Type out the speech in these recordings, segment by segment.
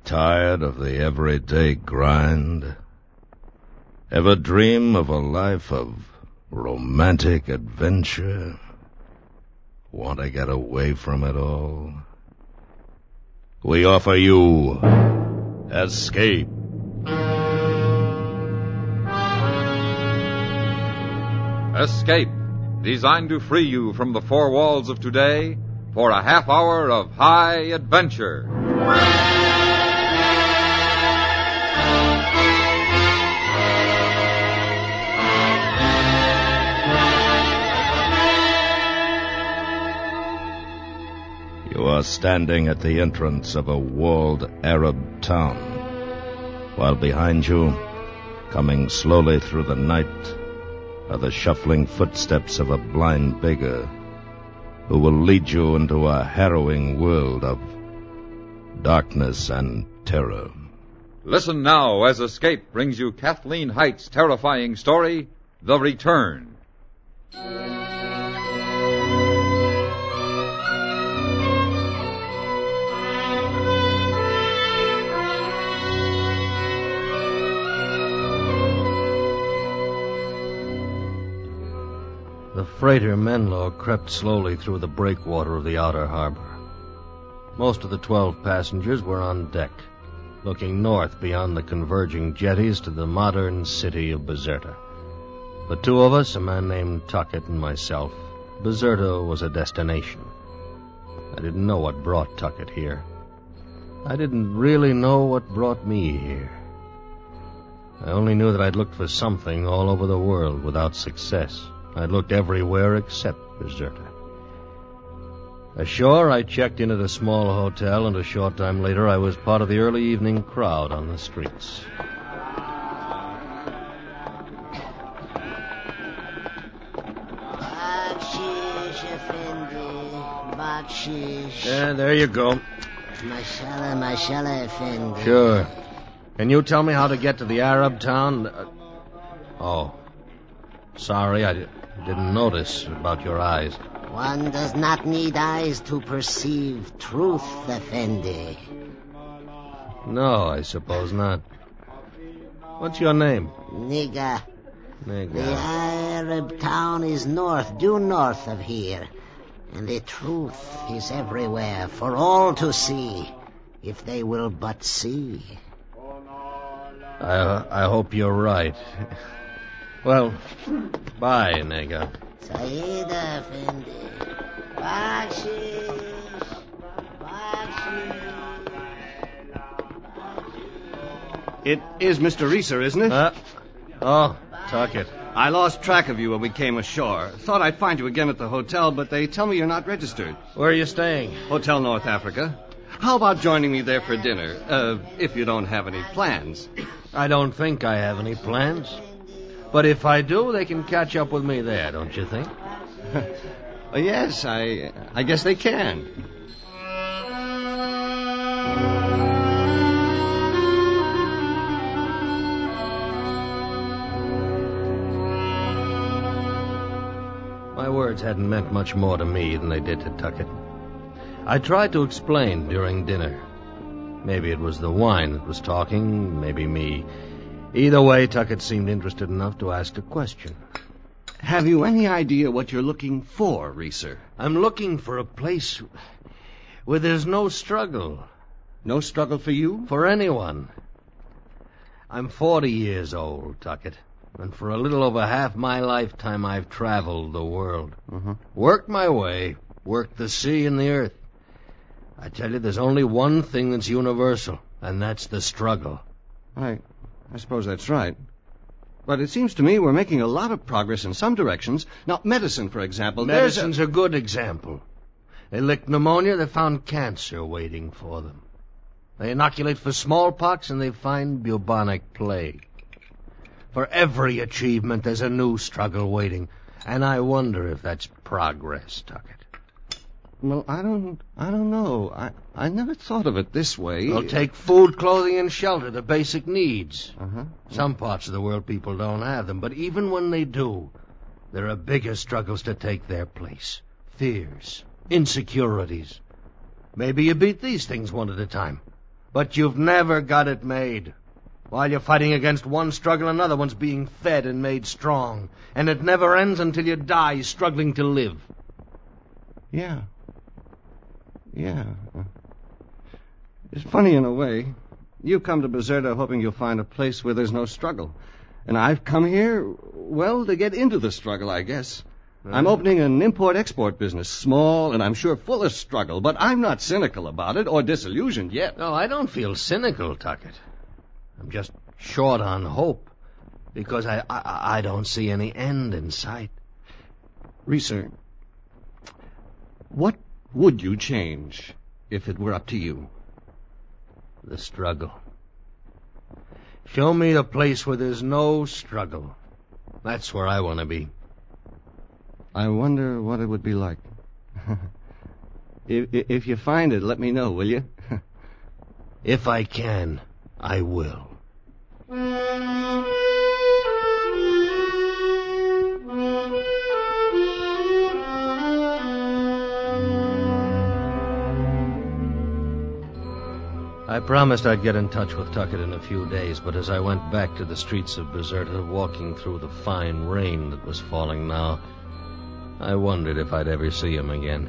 Tired of the everyday grind? Ever dream of a life of romantic adventure? Want to get away from it all? We offer you Escape. Escape, designed to free you from the four walls of today for a half hour of high adventure. You are standing at the entrance of a walled Arab town, while behind you, coming slowly through the night, are the shuffling footsteps of a blind beggar who will lead you into a harrowing world of darkness and terror. Listen now as Escape brings you Kathleen Height's terrifying story, The Return. The freighter Menlo crept slowly through the breakwater of the outer harbor. Most of the 12 passengers were on deck, looking north beyond the converging jetties to the modern city of Bizerta. The two of us, a man named Tuckett and myself, Bizerta was a destination. I didn't know what brought Tuckett here. I didn't really know what brought me here. I only knew that I'd looked for something all over the world without success. I'd looked everywhere except Bizerta. Ashore, I checked in at a small hotel, and a short time later I was part of the early evening crowd on the streets. Bakshish, Effendi. Bakshish. Yeah, there you go. Mashallah, Effendi. Sure. Can you tell me how to get to the Arab town? Sorry, I didn't notice about your eyes. One does not need eyes to perceive truth, Effendi. No, I suppose not. What's your name? Nigga. Nigga. The Arab town is due north of here. And the truth is everywhere for all to see, if they will but see. I hope you're right. Well, bye, nigga. Saida, Effendi. Bakshish. It is Mr. Reeser, isn't it? Tuckett. I lost track of you when we came ashore. Thought I'd find you again at the hotel, but they tell me you're not registered. Where are you staying? Hotel North Africa. How about joining me there for dinner, if you don't have any plans? I don't think I have any plans. But if I do, they can catch up with me there, don't you think? Yes, I guess they can. My words hadn't meant much more to me than they did to Tuckett. I tried to explain during dinner. Maybe it was the wine that was talking, maybe me. Either way, Tuckett seemed interested enough to ask a question. Have you any idea what you're looking for, Reeser? I'm looking for a place where there's no struggle. No struggle for you? For anyone. I'm 40 years old, Tuckett. And for a little over half my lifetime, I've traveled the world. Worked my way, worked the sea and the earth. I tell you, there's only one thing that's universal, and that's the struggle. I suppose that's right. But it seems to me we're making a lot of progress in some directions. Now, medicine, for example. Medicine's a good example. They licked pneumonia, they found cancer waiting for them. They inoculate for smallpox, and they find bubonic plague. For every achievement, there's a new struggle waiting. And I wonder if that's progress, Tuckett. Well, I don't know. I never thought of it this way. Well, take food, clothing, and shelter, the basic needs. Some parts of the world, people don't have them. But even when they do, there are bigger struggles to take their place. Fears, insecurities. Maybe you beat these things one at a time. But you've never got it made. While you're fighting against one struggle, another one's being fed and made strong. And it never ends until you die struggling to live. Yeah. It's funny in a way. You come to Bizerta hoping you'll find a place where there's no struggle. And I've come here, well, to get into the struggle, I guess. I'm opening an import-export business, small and I'm sure full of struggle, but I'm not cynical about it or disillusioned yet. No, I don't feel cynical, Tuckett. I'm just short on hope because I don't see any end in sight. Reeser, what would you change if it were up to you? The struggle. Show me a place where there's no struggle. That's where I want to be. I wonder what it would be like. If you find it, let me know, will you? If I can, I will. I promised I'd get in touch with Tuckett in a few days, but as I went back to the streets of Bizerta, walking through the fine rain that was falling now, I wondered if I'd ever see him again.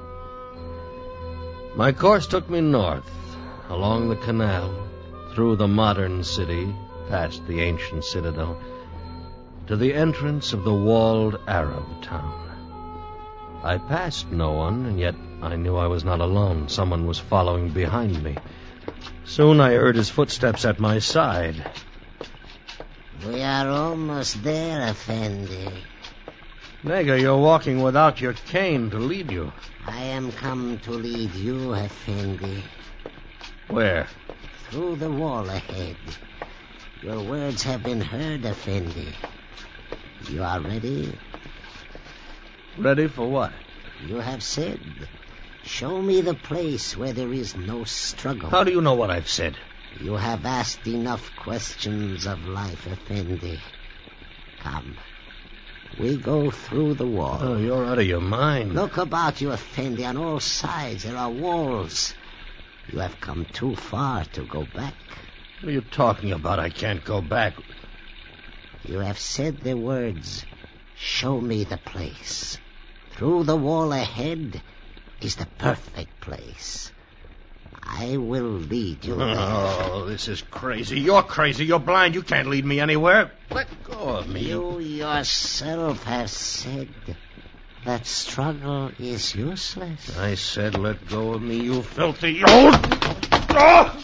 My course took me north, along the canal, through the modern city, past the ancient citadel, to the entrance of the walled Arab town. I passed no one, and yet I knew I was not alone. Someone was following behind me. Soon I heard his footsteps at my side. We are almost there, Effendi. Nega, you're walking without your cane to lead you. I am come to lead you, Effendi. Where? Through the wall ahead. Your words have been heard, Effendi. You are ready? Ready for what? You have said, show me the place where there is no struggle. How do you know what I've said? You have asked enough questions of life, Effendi. Come. We go through the wall. Oh, you're out of your mind. Look about you, Effendi. On all sides there are walls. You have come too far to go back. What are you talking about? I can't go back. You have said the words, show me the place. Through the wall ahead is the perfect place. I will lead you there. Oh, this is crazy. You're crazy. You're blind. You can't lead me anywhere. Let go of me. You yourself have said that struggle is useless. I said let go of me, you filthy old... Oh!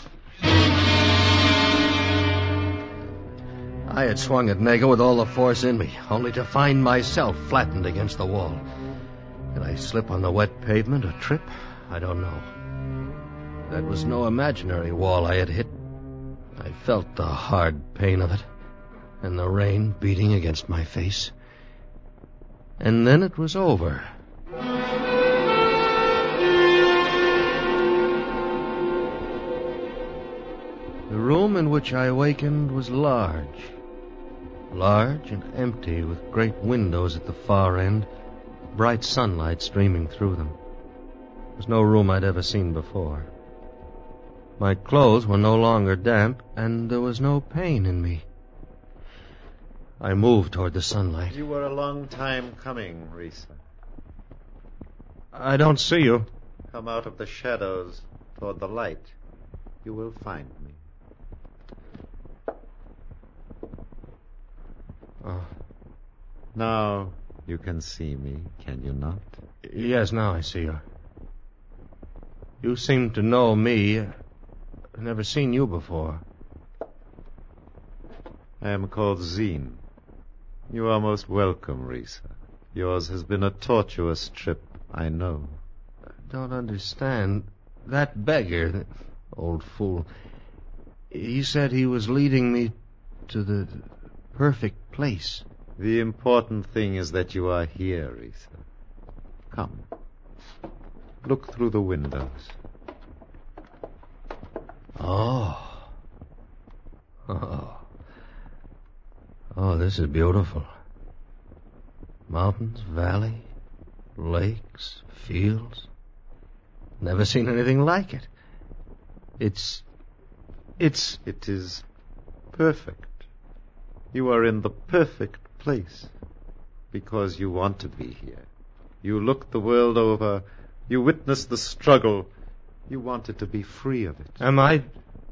I had swung at Nega with all the force in me, only to find myself flattened against the wall. Did I slip on the wet pavement or trip? I don't know. That was no imaginary wall I had hit. I felt the hard pain of it, and the rain beating against my face. And then it was over. The room in which I awakened was large and empty, with great windows at the far end, bright sunlight streaming through them. It was no room I'd ever seen before. My clothes were no longer damp, and there was no pain in me. I moved toward the sunlight. You were a long time coming, Risa. I don't see you. Come out of the shadows toward the light. You will find me. Oh. Now you can see me, can you not? Yes, now I see you. You seem to know me. I've never seen you before. I am called Zine. You are most welcome, Risa. Yours has been a tortuous trip, I know. I don't understand. That beggar, that old fool, he said he was leading me to the perfect place. The important thing is that you are here, Risa. Come. Look through the windows. Oh, this is beautiful. Mountains, valley, lakes, fields. Never seen anything like it. It's It is perfect. You are in the perfect place because you want to be here. You looked the world over. You witnessed the struggle. You wanted to be free of it. Am I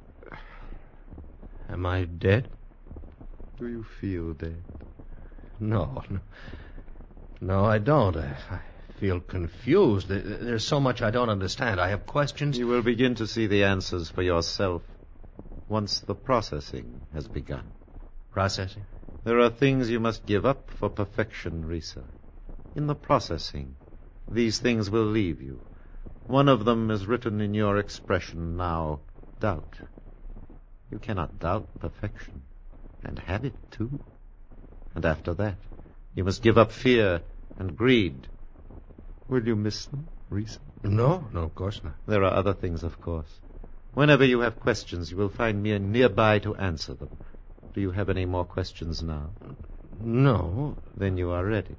dead? Do you feel dead? No, I don't. I feel confused. There's so much I don't understand. I have questions. You will begin to see the answers for yourself once the processing has begun. Processing? There are things you must give up for perfection, Risa. In the processing, these things will leave you. One of them is written in your expression now, doubt. You cannot doubt perfection, and have it too. And after that, you must give up fear and greed. Will you miss them, Risa? No, of course not. There are other things, of course. Whenever you have questions, you will find me nearby to answer them. Do you have any more questions now? No. Then you are ready.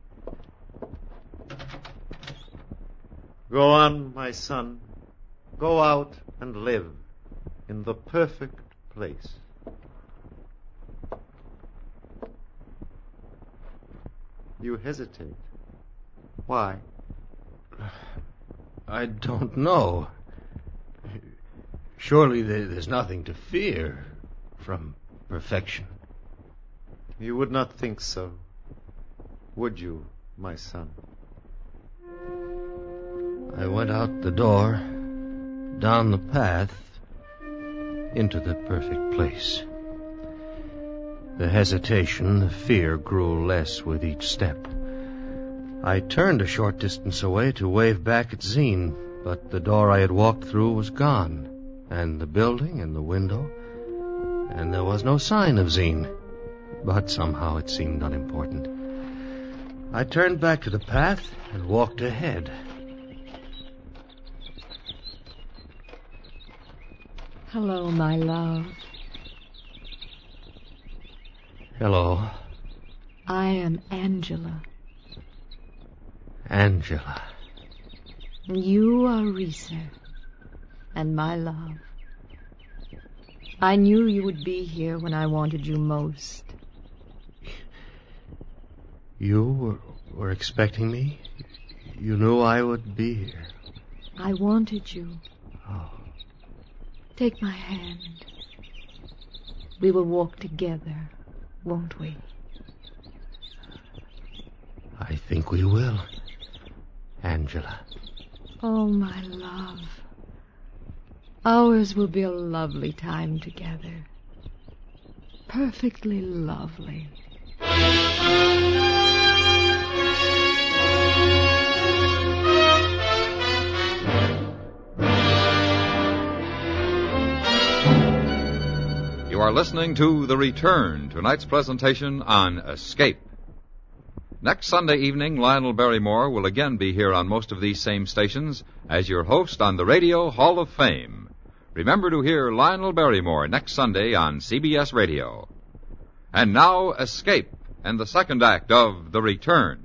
Go on, my son. Go out and live in the perfect place. You hesitate. Why? I don't know. Surely there's nothing to fear from perfection. You would not think so, would you, my son? I went out the door, down the path, into the perfect place. The hesitation, the fear grew less with each step. I turned a short distance away to wave back at Zine, but the door I had walked through was gone, and the building and the window, and there was no sign of Zine. But somehow it seemed unimportant. I turned back to the path and walked ahead. Hello, my love. Hello. I am Angela. Angela. You are Risa, and my love. I knew you would be here when I wanted you most. You were expecting me? You knew I would be here. I wanted you. Oh. Take my hand. We will walk together, won't we? I think we will, Angela. Oh, my love. Ours will be a lovely time together. Perfectly lovely. You are listening to The Return, tonight's presentation on Escape. Next Sunday evening, Lionel Barrymore will again be here on most of these same stations as your host on the Radio Hall of Fame. Remember to hear Lionel Barrymore next Sunday on CBS Radio. And now, Escape and the second act of The Return.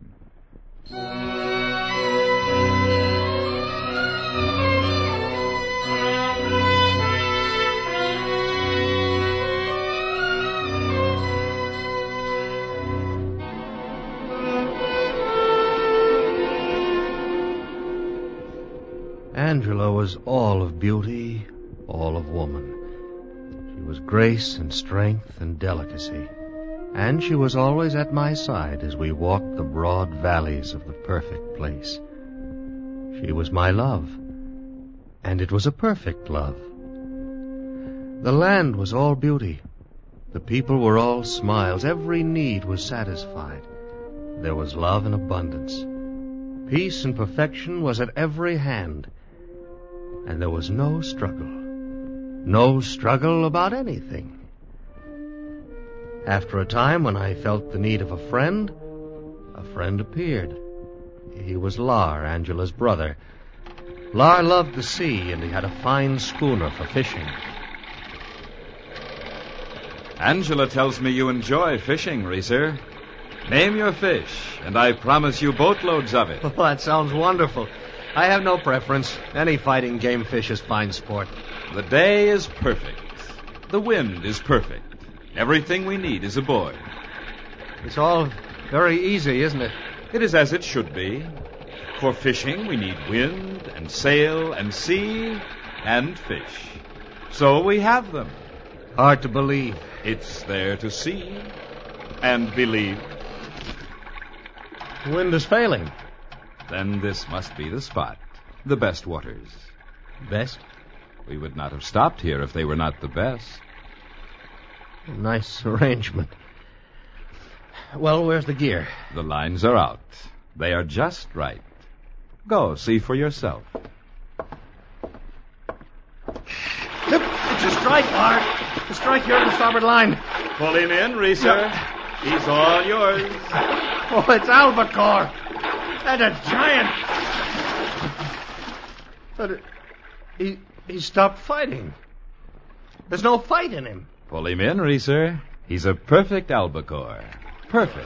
Angela was all of beauty, all of woman. She was grace and strength and delicacy. And she was always at my side as we walked the broad valleys of the perfect place. She was my love, and it was a perfect love. The land was all beauty. The people were all smiles. Every need was satisfied. There was love in abundance. Peace and perfection was at every hand. And there was no struggle. No struggle about anything. After a time, when I felt the need of a friend appeared. He was Lar, Angela's brother. Lar loved the sea, and he had a fine schooner for fishing. Angela tells me you enjoy fishing, Reeser. Name your fish, and I promise you boatloads of it. Oh, that sounds wonderful. I have no preference. Any fighting game fish is fine sport. The day is perfect. The wind is perfect. Everything we need is aboard. It's all very easy, isn't it? It is as it should be. For fishing, we need wind and sail and sea and fish. So we have them. Hard to believe. It's there to see and believe. The wind is failing. Then this must be the spot. The best waters. Best? We would not have stopped here if they were not the best. Nice arrangement. Well, where's the gear? The lines are out. They are just right. Go see for yourself. It's a strike, Bart. A strike here on the starboard line. Pull him in, Reeser. He's all yours. Oh, it's albacore. And a giant. But he stopped fighting. There's no fight in him. Pull him in, Reeser. He's a perfect albacore. Perfect.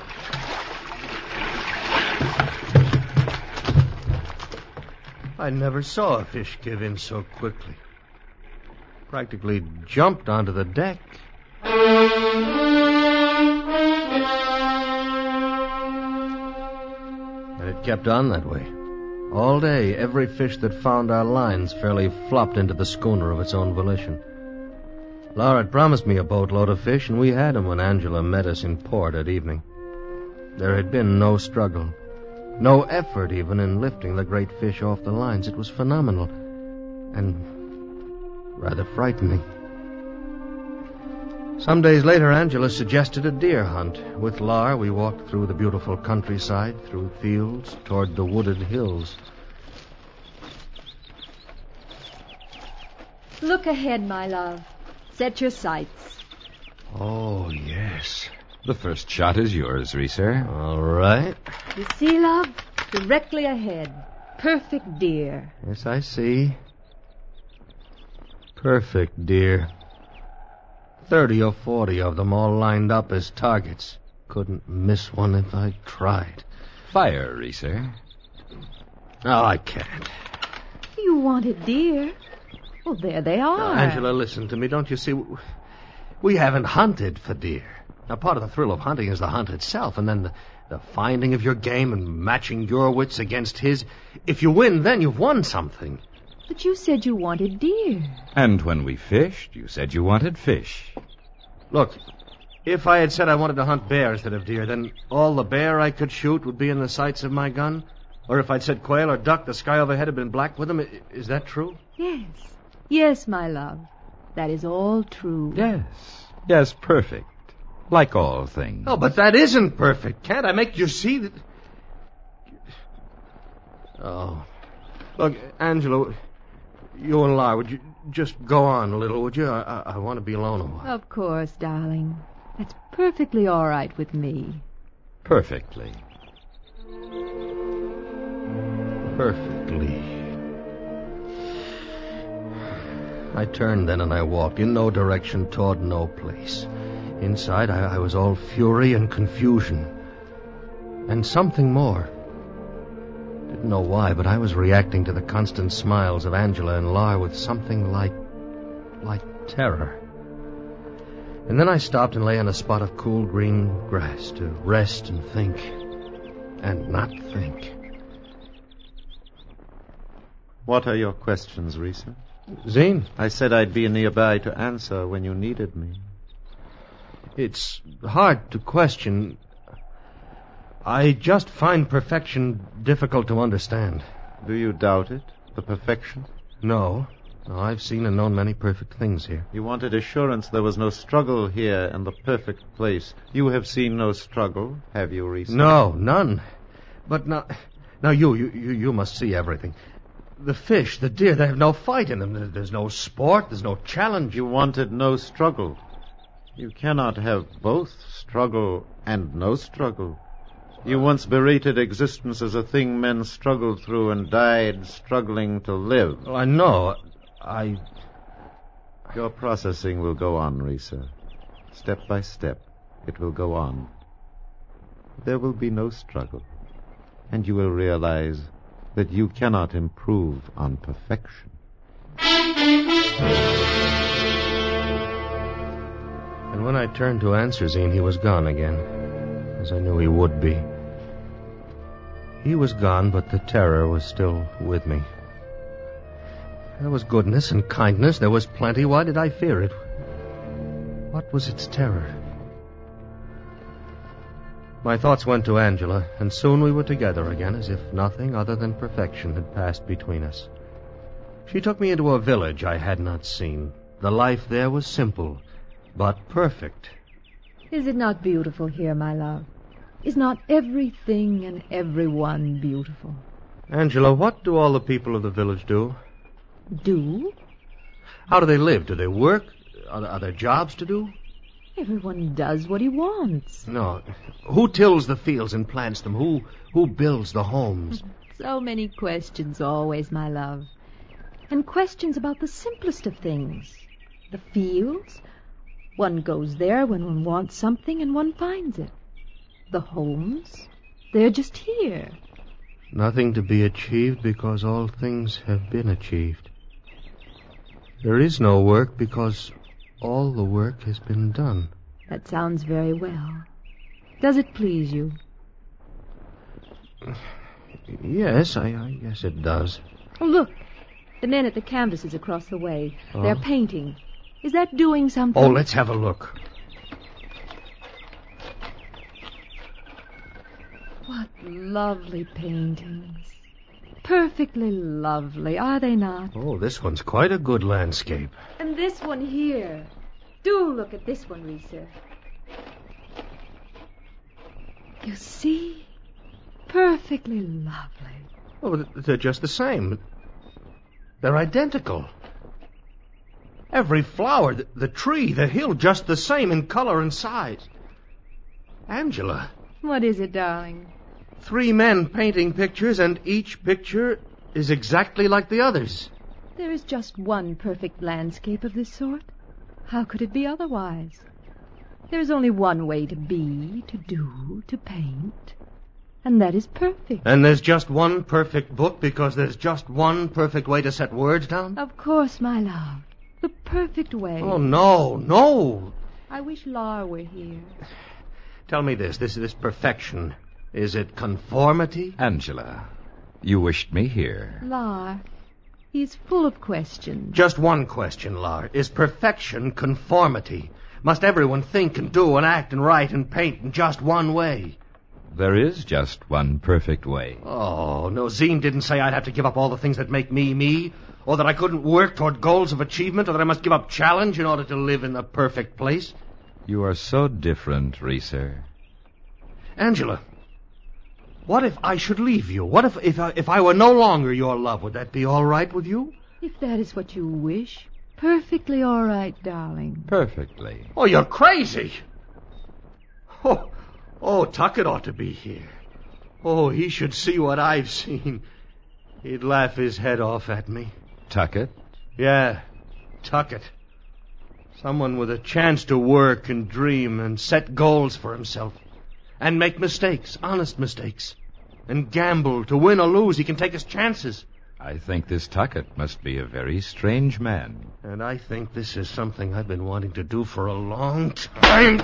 I never saw a fish give in so quickly. Practically jumped onto the deck. And it kept on that way. All day, every fish that found our lines fairly flopped into the schooner of its own volition. Laura had promised me a boatload of fish, and we had them when Angela met us in port at evening. There had been no struggle, no effort even in lifting the great fish off the lines. It was phenomenal and rather frightening. Some days later, Angela suggested a deer hunt. With Lar, we walked through the beautiful countryside, through fields, toward the wooded hills. Look ahead, my love. Set your sights. Oh, yes. The first shot is yours, Reeser. All right. You see, love? Directly ahead. Perfect deer. Yes, I see. Perfect deer. 30 or 40 of them all lined up as targets. Couldn't miss one if I tried. Fire, Reeser. No, I can't. You wanted deer. Well, there they are. Now, Angela, listen to me. Don't you see? We haven't hunted for deer. Now, part of the thrill of hunting is the hunt itself, and then the finding of your game and matching your wits against his. If you win, then you've won something. But you said you wanted deer. And when we fished, you said you wanted fish. Look, if I had said I wanted to hunt bear instead of deer, then all the bear I could shoot would be in the sights of my gun? Or if I'd said quail or duck, the sky overhead had been black with them. Is that true? Yes. Yes, my love. That is all true. Yes. Yes, perfect. Like all things. Oh, but that isn't perfect. Can't I make you see that... Oh. Look, Angela, you and Lar, would you just go on a little, would you? I want to be alone a while. Of course, darling. That's perfectly all right with me. Perfectly. Perfectly. I turned then and I walked in no direction toward no place. Inside, I was all fury and confusion. And something more. Didn't know why, but I was reacting to the constant smiles of Angela and Lar with something like terror. And then I stopped and lay on a spot of cool green grass to rest and think. And not think. What are your questions, Reeser? Zane? I said I'd be nearby to answer when you needed me. It's hard to question. I just find perfection difficult to understand. Do you doubt it? The perfection? No. No, I've seen and known many perfect things here. You wanted assurance there was no struggle here in the perfect place. You have seen no struggle, have you, Reeser? No, none. But now you must see everything. The fish, the deer, they have no fight in them. There's no sport, there's no challenge. You wanted no struggle. You cannot have both struggle and no struggle. You once berated existence as a thing men struggled through and died struggling to live. I know. Your processing will go on, Reeser. Step by step, it will go on. There will be no struggle. And you will realize that you cannot improve on perfection. And when I turned to answer Zine, he was gone again, as I knew he would be. He was gone, but the terror was still with me. There was goodness and kindness. There was plenty. Why did I fear it? What was its terror? My thoughts went to Angela, and soon we were together again, as if nothing other than perfection had passed between us. She took me into a village I had not seen. The life there was simple, but perfect. Is it not beautiful here, my love? Is not everything and everyone beautiful? Angela, what do all the people of the village do? Do? How do they live? Do they work? Are there jobs to do? Everyone does what he wants. No. Who tills the fields and plants them? Who builds the homes? So many questions always, my love. And questions about the simplest of things. The fields. One goes there when one wants something and one finds it. The homes. They're just here. Nothing to be achieved because all things have been achieved. There is no work because all the work has been done. That sounds very well. Does it please you? Yes, I guess it does. Oh, look. The men at the canvases across the way. Oh. They're painting. Is that doing something? Oh, let's have a look. What lovely paintings. Perfectly lovely, are they not? Oh, this one's quite a good landscape. And this one here. Do look at this one, Risa. You see? Perfectly lovely. Oh, they're just the same. They're identical. Every flower, the tree, the hill, just the same in color and size. Angela. What is it, darling? 3 men painting pictures, and each picture is exactly like the others. There is just one perfect landscape of this sort. How could it be otherwise? There is only one way to be, to do, to paint. And that is perfect. And there's just one perfect book because there's just one perfect way to set words down? Of course, my love. The perfect way. Oh, no. I wish Lar were here. Tell me this perfection. Is it conformity? Angela, you wished me here. Lar, he's full of questions. Just one question, Lar. Is perfection conformity? Must everyone think and do and act and write and paint in just one way? There is just one perfect way. Oh, no, Zine didn't say I'd have to give up all the things that make me, me, or that I couldn't work toward goals of achievement, or that I must give up challenge in order to live in the perfect place. You are so different, Reeser. Angela, what if I should leave you? What if I were no longer your love? Would that be all right with you? If that is what you wish, perfectly all right, darling. Perfectly. Oh, you're crazy. Oh, Tuckett ought to be here. Oh, he should see what I've seen. He'd laugh his head off at me. Tuckett? Yeah, Tuckett. Someone with a chance to work and dream and set goals for himself. And make mistakes, honest mistakes. And gamble to win or lose. He can take his chances. I think this Tuckett must be a very strange man. And I think this is something I've been wanting to do for a long time.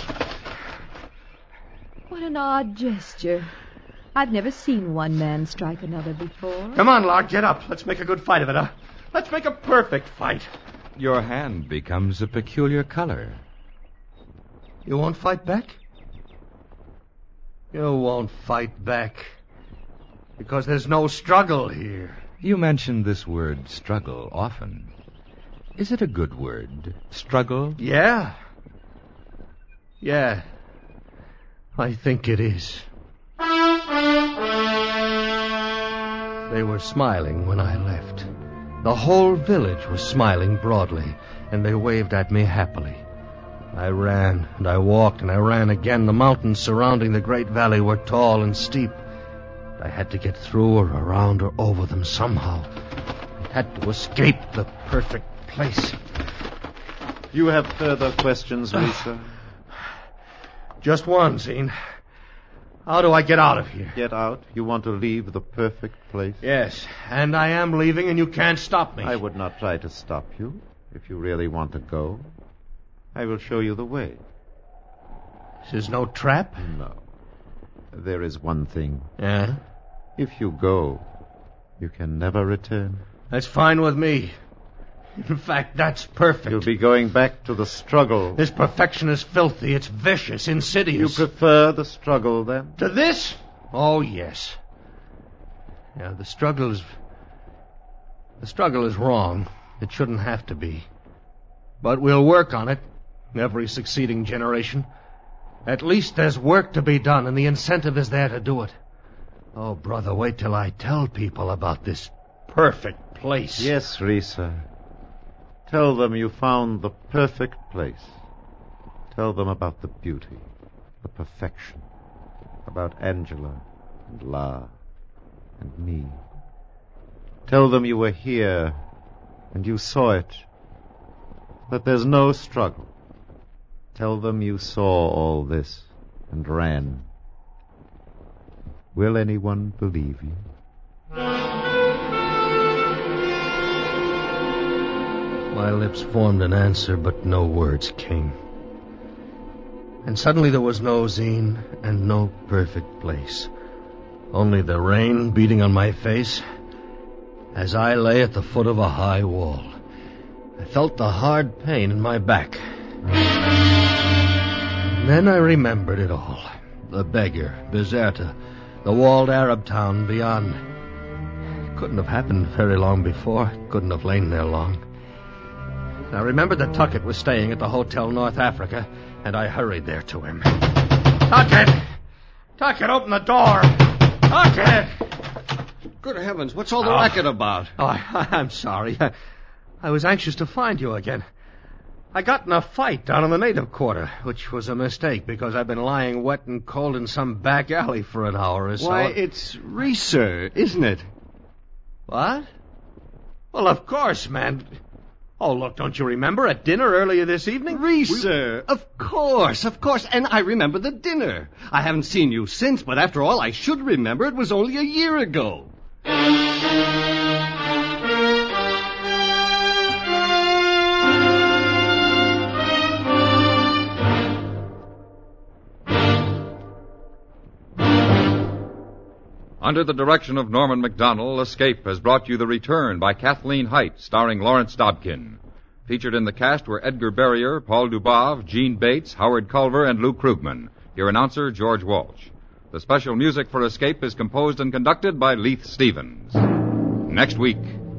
What an odd gesture. I've never seen one man strike another before. Come on, Lark, get up. Let's make a good fight of it, huh? Let's make a perfect fight. Your hand becomes a peculiar color. You won't fight back? You won't fight back. Because there's no struggle here. You mention this word struggle often. Is it a good word, struggle? Yeah. I think it is. They were smiling when I left. The whole village was smiling broadly, and they waved at me happily. I ran, and I walked, and I ran again. The mountains surrounding the great valley were tall and steep. I had to get through or around or over them somehow. I had to escape the perfect place. You have further questions, Lisa? Just one, Zine. How do I get out of here? Get out? You want to leave the perfect place? Yes, and I am leaving, and you can't stop me. I would not try to stop you if you really want to go. I will show you the way. This is no trap? No. There is one thing. Yeah? If you go, you can never return. That's fine with me. In fact, that's perfect. You'll be going back to the struggle. This perfection is filthy. It's vicious, insidious. You prefer the struggle, then? To this? Oh, yes. Yeah, the struggle is wrong. It shouldn't have to be. But we'll work on it, every succeeding generation. At least there's work to be done, and the incentive is there to do it. Oh, brother, wait till I tell people about this perfect place. Yes, Risa. Tell them you found the perfect place. Tell them about the beauty, the perfection, about Angela and La and me. Tell them you were here and you saw it, that there's no struggle. Tell them you saw all this and ran. Will anyone believe you? My lips formed an answer, but no words came. And suddenly there was no zine and no perfect place. Only the rain beating on my face as I lay at the foot of a high wall. I felt the hard pain in my back. Then I remembered it all. The beggar, Bizerta, the walled Arab town beyond. It couldn't have happened very long before. It couldn't have lain there long. I remembered that Tuckett was staying at the Hotel North Africa, and I hurried there to him. Tuckett! Tuckett, open the door! Tuckett! Good heavens, what's all the racket about? Oh, I'm sorry. I was anxious to find you again. I got in a fight down in the native quarter, which was a mistake because I've been lying wet and cold in some back alley for an hour or so. Why, it's Reeser, isn't it? What? Well, of course, man. Oh, look, don't you remember at dinner earlier this evening? Reeser, of course. And I remember the dinner. I haven't seen you since, but after all, I should remember it was only a year ago. Under the direction of Norman Macdonnell, Escape has brought you The Return by Kathleen Height, starring Lawrence Dobkin. Featured in the cast were Edgar Barrier, Paul Dubov, Gene Bates, Howard Culver, and Lou Krugman. Your announcer, George Walsh. The special music for Escape is composed and conducted by Leith Stevens. Next week.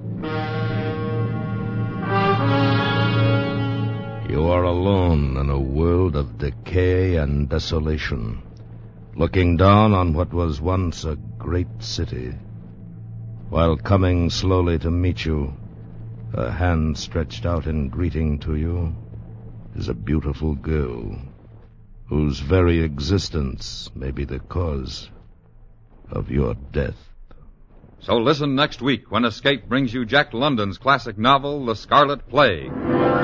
You are alone in a world of decay and desolation, looking down on what was once a great city, while coming slowly to meet you, a hand stretched out in greeting to you, is a beautiful girl whose very existence may be the cause of your death. So listen next week when Escape brings you Jack London's classic novel, The Scarlet Plague.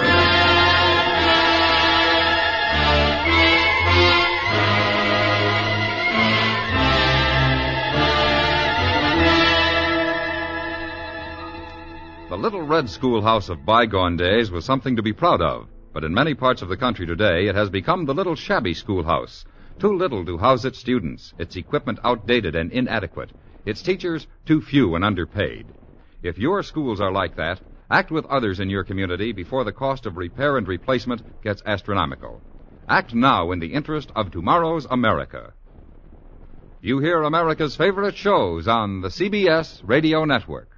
The little red schoolhouse of bygone days was something to be proud of, but in many parts of the country today it has become the little shabby schoolhouse. Too little to house its students, its equipment outdated and inadequate, its teachers too few and underpaid. If your schools are like that, act with others in your community before the cost of repair and replacement gets astronomical. Act now in the interest of tomorrow's America. You hear America's favorite shows on the CBS Radio Network.